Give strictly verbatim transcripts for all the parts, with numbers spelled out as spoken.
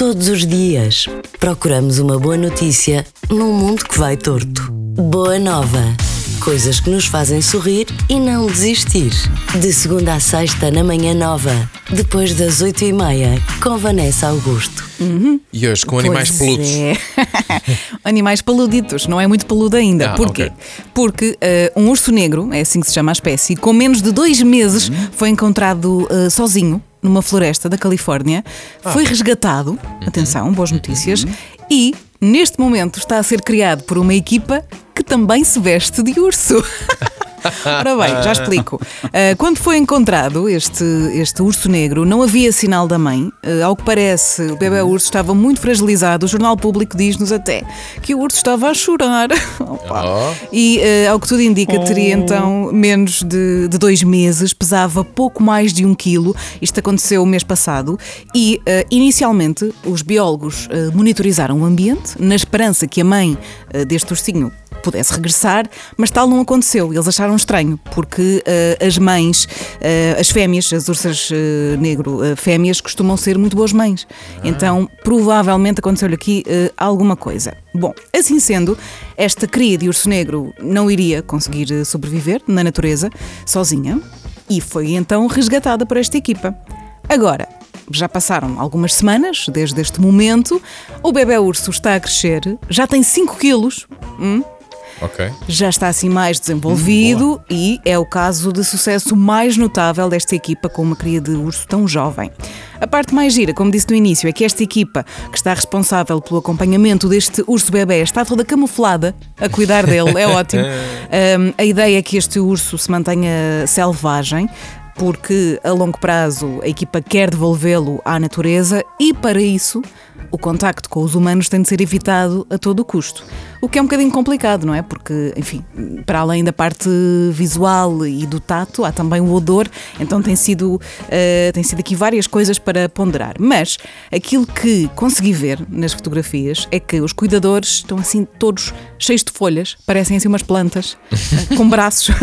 Todos os dias, procuramos uma boa notícia num mundo que vai torto. Boa Nova. Coisas que nos fazem sorrir e não desistir. De segunda a sexta, na Manhã Nova. Depois das oito e meia, com Vanessa Augusto. Uhum. E hoje com animais Pois peludos. É. Animais peluditos, não é muito peludo ainda. Ah, Porquê? ok. Porque uh, um urso negro, é assim que se chama a espécie, com menos de dois meses Uhum. foi encontrado uh, sozinho numa floresta da Califórnia. Ah. Foi resgatado, Uhum. atenção, boas notícias, e neste momento está a ser criado por uma equipa que também se veste de urso. Ora bem, já explico. Uh, quando foi encontrado este, este urso negro, não havia sinal da mãe. Uh, ao que parece, o bebê urso estava muito fragilizado. O Jornal Público diz-nos até que o urso estava a chorar. Opa. Oh. E, uh, ao que tudo indica, teria então menos de, de dois meses, pesava pouco mais de um quilo. Isto aconteceu o mês passado. E, uh, inicialmente, os biólogos uh, monitorizaram o ambiente, na esperança que a mãe uh, deste ursinho pudesse regressar, mas tal não aconteceu. Eles acharam estranho, porque uh, as mães, uh, as fêmeas, as ursas uh, negro uh, fêmeas, costumam ser muito boas mães. Ah. Então, provavelmente aconteceu-lhe aqui uh, alguma coisa. Bom, assim sendo, esta cria de urso negro não iria conseguir uh, sobreviver na natureza, sozinha, e foi então resgatada por esta equipa. Agora, já passaram algumas semanas desde este momento, o bebé urso está a crescer, já tem cinco quilos, hum? Ok. Já está assim mais desenvolvido hum, e é o caso de sucesso mais notável desta equipa com uma cria de urso tão jovem. A parte mais gira, como disse no início, é que esta equipa que está responsável pelo acompanhamento deste urso bebé está toda camuflada a cuidar dele, é ótimo. Um, a ideia é que este urso se mantenha selvagem, porque a longo prazo a equipa quer devolvê-lo à natureza e, para isso, o contacto com os humanos tem de ser evitado a todo o custo. O que é um bocadinho complicado, não é? Porque, enfim, para além da parte visual e do tato, há também o odor, então tem sido, uh, tem sido aqui várias coisas para ponderar. Mas aquilo que consegui ver nas fotografias é que os cuidadores estão assim todos cheios de folhas, parecem assim umas plantas, com braços.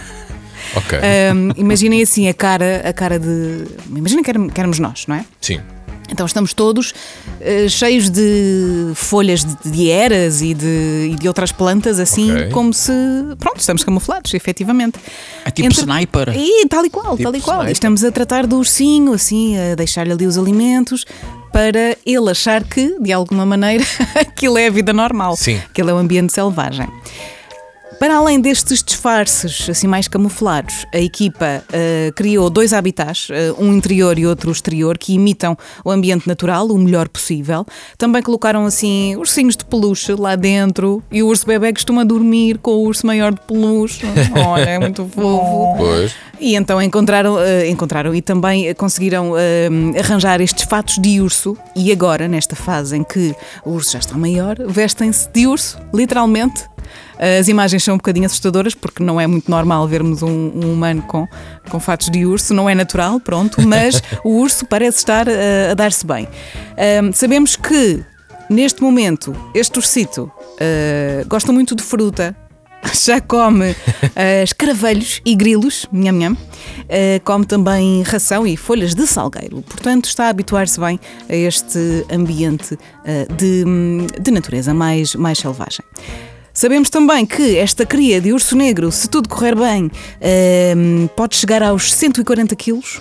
Ok. Um, imaginem assim a cara, a cara de. Imaginem que éramos, que éramos nós, não é? Sim. Então estamos todos uh, cheios de folhas de, de eras e de, e de outras plantas, assim, Ok. como se. Pronto, estamos camuflados, efetivamente. É tipo sniper. E tal e qual, Tipo tal e qual. sniper. E estamos a tratar do ursinho, assim, a deixar-lhe ali os alimentos, para ele achar que, de alguma maneira, aquilo é a vida normal. Sim. Aquilo é o ambiente selvagem. Para além destes disfarces assim mais camuflados, a equipa uh, criou dois habitats, uh, um interior e outro exterior, que imitam o ambiente natural o melhor possível. Também colocaram assim ursinhos de peluche lá dentro e o urso bebé costuma dormir com o urso maior de peluche. Olha, é muito fofo. Pois. E então encontraram, uh, encontraram e também conseguiram uh, arranjar estes fatos de urso. E agora, nesta fase em que o urso já está maior, vestem-se de urso, literalmente. As imagens são um bocadinho assustadoras porque não é muito normal vermos um, um humano com, com fatos de urso, não é natural, pronto, mas o urso parece estar uh, a dar-se bem. Um, sabemos que, neste momento, este ursito uh, gosta muito de fruta, já come uh, escaravelhos e grilos, nham, nham. Uh, come também ração e folhas de salgueiro, portanto está a habituar-se bem a este ambiente uh, de, de natureza mais, mais selvagem. Sabemos também que esta cria de urso negro, se tudo correr bem, um, pode chegar aos cento e quarenta quilos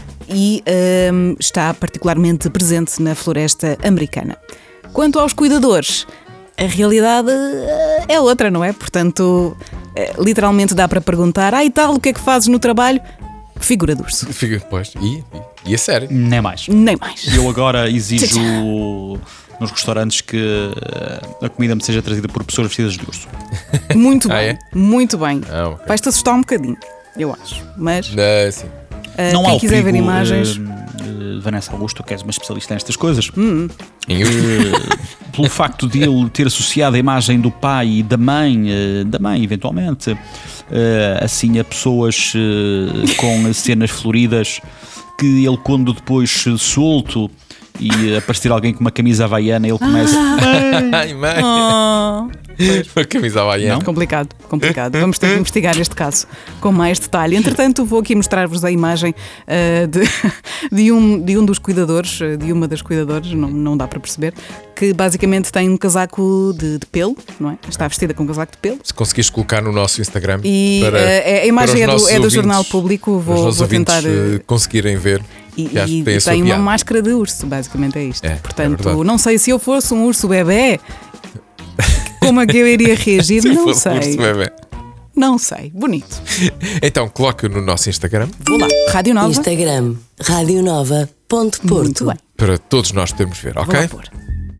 e um, está particularmente presente na floresta americana. Quanto aos cuidadores, a realidade é outra, não é? Portanto, literalmente dá para perguntar: ah, e tal, o que é que fazes no trabalho? Figura de urso. Fica, pois. E, e a sério? Nem mais. Nem mais. Eu agora exijo nos restaurantes que a comida me seja trazida por pessoas vestidas de urso. Muito Ah, bem, é? muito bem. Ah, ok. Vais-te assustar um bocadinho, eu acho. Mas Ah, sim. uh, Não há quem o quiser perigo, ver imagens. uh, uh, Vanessa Augusto, que és uma especialista nestas coisas, Hum. Em urso. uh, pelo facto de ele ter associado a imagem do pai e da mãe, uh, da mãe eventualmente, uh, assim a pessoas uh, com cenas floridas, que ele, quando depois solto, e aparecer alguém com uma camisa havaiana, ele começa. Ai, mãe. Oh. Uma camisa havaiana. Complicado, complicado. Vamos ter que investigar este caso com mais detalhe. Entretanto, vou aqui mostrar-vos a imagem uh, de, de, um, de um dos cuidadores, de uma das cuidadoras, não, não dá para perceber, que basicamente tem um casaco de, de pelo, não é? Está vestida com um casaco de pelo. Se conseguires colocar no nosso Instagram. E para, uh, a imagem é do, é do Jornal Público, vou, para os vou tentar. Uh, conseguirem ver. E, que acho e que tem, e tem uma piada. máscara de urso, basicamente é isto. É, Portanto, é não sei se eu fosse um urso bebê, como é que eu iria reagir? Se não fosse sei. urso bebé. Não sei. Bonito. Então, coloque no nosso Instagram. Vou lá. Rádio Nova. Instagram, rádio nova ponto porto. Muito bem. Para todos nós podermos ver, Vou ok? lá pôr.